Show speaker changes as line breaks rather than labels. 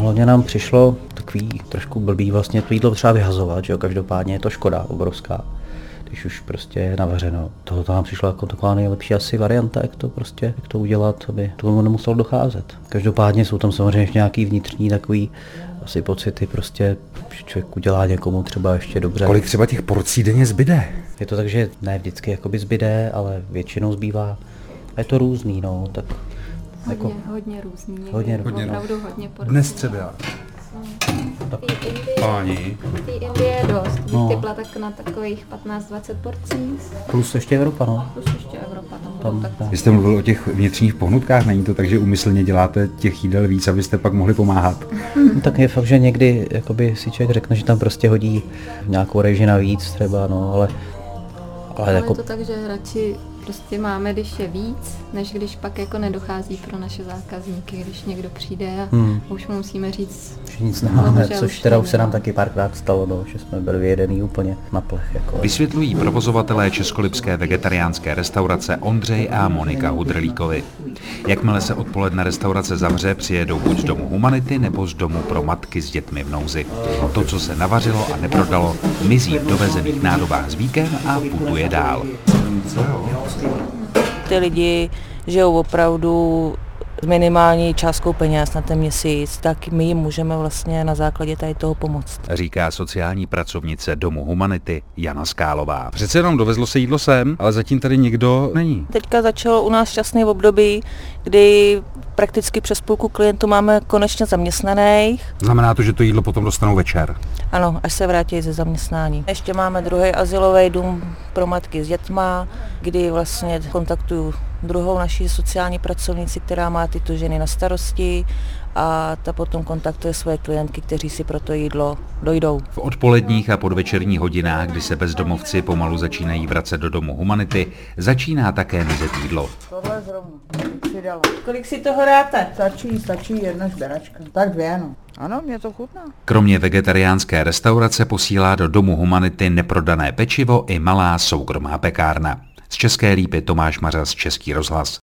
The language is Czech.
hlavně nám přišlo takový trošku blbý vlastně to jídlo třeba vyhazovat, že jo, každopádně je to škoda obrovská, když už prostě je navařeno. Tohle nám přišlo jako taková nejlepší asi varianta, jak to udělat, aby tomu nemuselo docházet. Každopádně jsou tam samozřejmě nějaký vnitřní takový asi pocity, prostě, že člověk udělá někomu třeba ještě dobře.
Kolik třeba těch porcí denně zbyde?
Je to tak, že ne vždycky jakoby zbyde, ale většinou zbývá. A je to různý, no, tak jako
Hodně různý.
Hodně
opravdu hodně porcí.
Dnes třeba. Páni.
V té Indii je dost. Bych typla tak na takových 15-20 porcí.
Plus ještě Evropa, no.
Plus ještě Evropa tam tak.
Vy jste mluvil o těch vnitřních pohnutkách, není to tak, že úmyslně děláte těch jídel víc, abyste pak mohli pomáhat?
No, tak je fakt, že někdy jakoby si člověk řekne, že tam prostě hodí nějakou reži navíc třeba, no, ale jako...
je to tak, že radši prostě máme, když je víc, než když pak jako nedochází pro naše zákazníky, když někdo přijde a už mu musíme říct,
že nic nemáme, což teda už se nám taky párkrát stalo, no, že jsme byli vyjedený úplně na plech. Jako.
Vysvětlují provozovatelé českolipské vegetariánské restaurace Ondřej a Monika Hudrlíkovi. Jakmile se odpoledne restaurace zavře, přijedou buď z domu Humanity nebo z domu pro matky s dětmi v nouzi. To, co se navařilo a neprodalo, mizí v dovezených nádobách s víkem a putuje dál.
Ty lidi žijou opravdu s minimální částkou peněz na ten měsíc, tak my jim můžeme vlastně na základě tady toho pomoct.
Říká sociální pracovnice domu Humanity Jana Skálová. Přece jenom dovezlo se jídlo sem, ale zatím tady nikdo není.
Teďka začalo u nás šťastné období, kdy prakticky přes půlku klientů máme konečně zaměstnaných.
Znamená to, že to jídlo potom dostanou večer?
Ano, až se vrátí ze zaměstnání. Ještě máme druhý azylový dům pro matky s dětma, kdy vlastně kontaktuju druhou naší sociální pracovnici, která má tyto ženy na starosti a ta potom kontaktuje svoje klientky, kteří si pro to jídlo dojdou.
V odpoledních a podvečerních hodinách, kdy se bezdomovci pomalu začínají vracet do domu Humanity, začíná také mizet jídlo.
Tohle zrovna přidala.
Kolik si toho dáte?
Stačí jedna žberačka. Tak 2, no. Ano, mě to chutná.
Kromě vegetariánské restaurace posílá do domu Humanity neprodané pečivo i malá soukromá pekárna. Z České Lípy Tomáš Mařas, Český rozhlas.